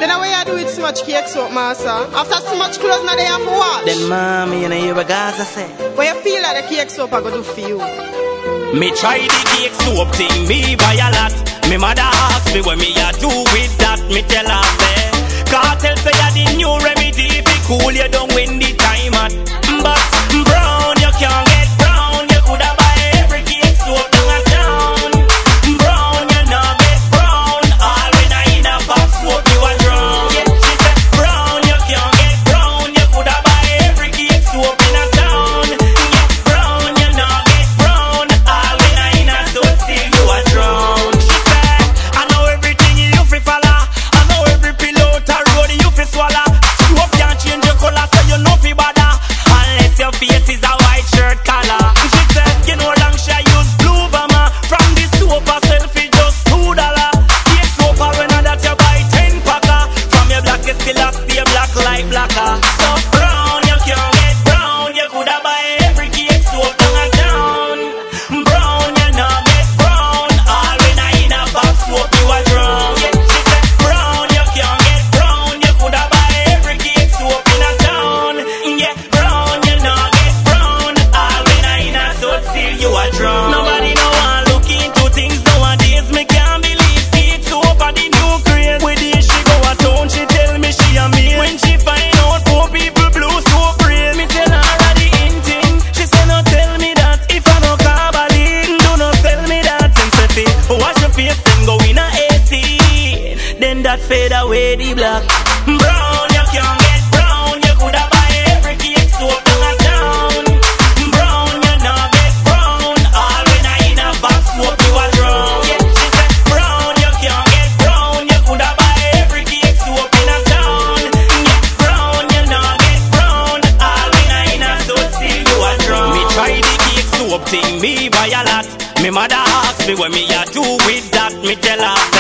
Then why you do it so much cake soap, master? After so much clothes now they have to wash. Then mommy, you know hear what Gaza say? What you feel like the cake soap I go do for you? Me try the cake soap thing, me buy a lot. Me mother ask me what me a do with that. Me tell her say, cartel say ya the new remedy. Be cool you don't win the time at. But brown you can't get brown. You coulda buy every cake soap down a town. Brown you not get brown. All when I in a box soap you a drown. Yeah, she said brown you can't get brown. You coulda buy every cake soap in a town. Yeah, brown you not get brown. All when I in a soap still you a drown. She said I know everything you fi follow. I know every pillow to road you fi swallow. Soap can't change your color so you know fi bother. Unless your face is a white shirt color. She said you know long she use blue bomber. From the soap herself it just $2. Take soap when that you buy 10 packer. From your black you still a stay black like blacker. So brown you can't get brown. You coulda buy every cake soap down a town. Brown you not get brown. All when I in a box soap you a drown. Yeah, she said brown you can't get brown. You coulda buy every cake soap in a town. Yeah, brown you not get brown. All when I in a soap still you a drown. Nobody know I look into things nowadays. Me can't believe cake soap are the new craze. When she go a town she tell me she a maid. When she find out poor people blue soap raise. Me tell her the in thing. She say no tell me that if I no carbally. Do not tell me that sensitive. Wash your face then go in a 18. Then that fade away the black. Brown you can't get brown. You coulda buy every cake soap down a town. Brown you not get brown. All when I in a box soap you a drown. Yeah, she said brown you can't get brown. You coulda buy every cake soap in a town. Yeah, brown you not get brown. All when I in a soap still you a drown. Me try the cake soap thing, me buy a lot. Me mother ask me what me a do with that. Me tell her